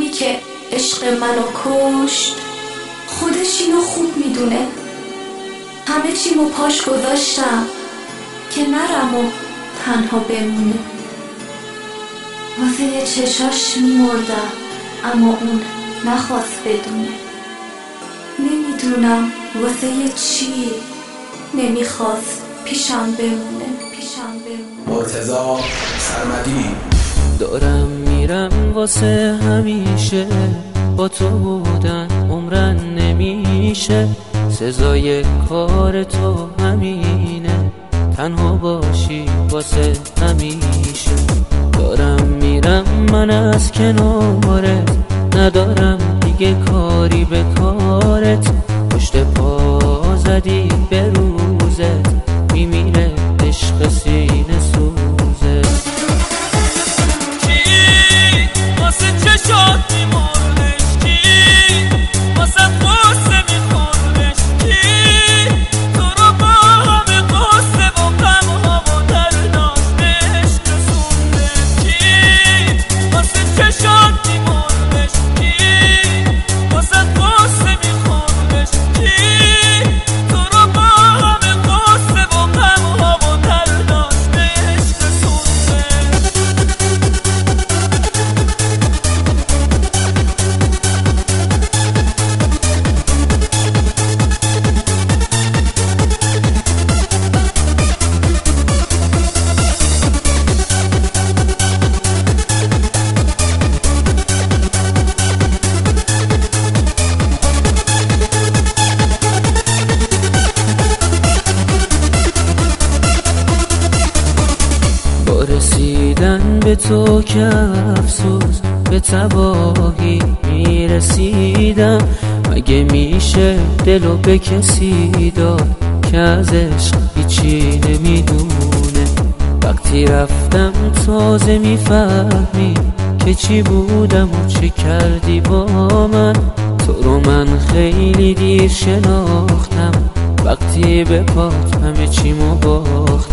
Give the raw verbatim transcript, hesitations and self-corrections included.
اونی که عشق منو کشت خودش اینو خوب میدونه. همه چیمو پاش گذاشتم که نرم و تنها بمونه. واسه چشاش میمردم اما اون نخواست بدونه. نمیدونم واسه چی نمیخواست پیشم بمونه پیشم بمونه مرتضی سرمدی. دارم میرم واسه همیشه، با تو بودن عمرن نمیشه. سزای کار تو همینه، تنها باشی واسه همیشه. دارم میرم من از کنارت، ندارم دیگه کاری به کارت. پشت پا زدی به روزت، میمیره عشق سینه سوزه. کی واسه چشات میمردش، کی واسه قصه میخوردش، کی تو رو با همه قصه و غمها و درداش به عشق رسونده. کی واسه چشات میمردش، کی واسه قصه میخوردش، کی تو رو با همه قصه و غمها و درداش به عشق رسونده. رسیدن به تو که افسوس به تباهی میرسیدم. مگه میشه دلو به کسی داد که از عشق هیچی نمیدونه؟ وقتی رفتم تازه میفهمی که چی بودم و چه کردی با من. تو رو من خیلی دیر شناختم، وقتی به پات همه چیمو باختم.